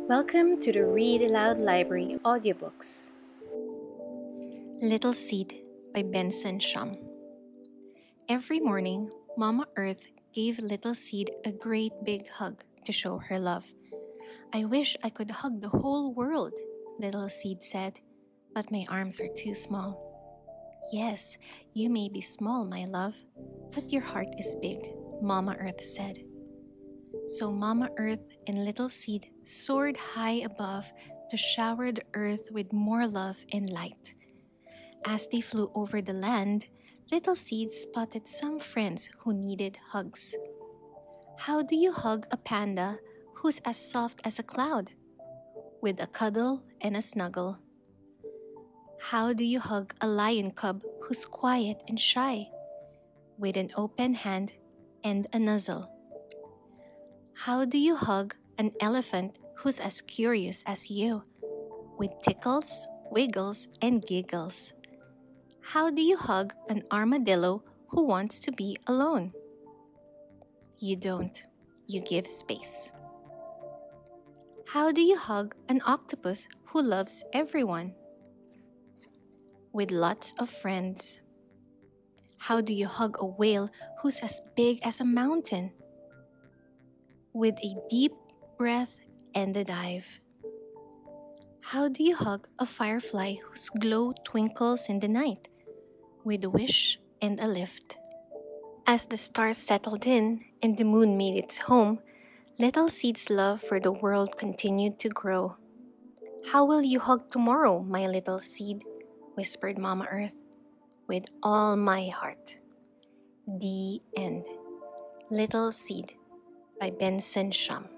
Welcome to the Read Aloud Library audiobooks. Little Seed by Benson Shum. Every morning, Mama Earth gave Little Seed a great big hug to show her love. "I wish I could hug the whole world," Little Seed said, "but my arms are too small." "Yes, you may be small, my love, but your heart is big," Mama Earth said. So Mama Earth and Little Seed soared high above to shower the earth with more love and light. As they flew over the land, Little Seed spotted some friends who needed hugs. "How do you hug a panda who's as soft as a cloud?" "With a cuddle and a snuggle." "How do you hug a lion cub who's quiet and shy?" "With an open hand and a nuzzle." "How do you hug an elephant who's as curious as you?" "With tickles, wiggles, and giggles." "How do you hug an armadillo who wants to be alone?" You don't. You give space. "How do you hug an octopus who loves everyone?" "With lots of friends." "How do you hug a whale who's as big as a mountain?" "With a deep breath and a dive." "How do you hug a firefly whose glow twinkles in the night?" "With a wish and a lift." As the stars settled in and the moon made its home, Little Seed's love for the world continued to grow. "How will you hug tomorrow, my little seed?" whispered Mama Earth. "With all my heart." The end. Little Seed by Benson Shum.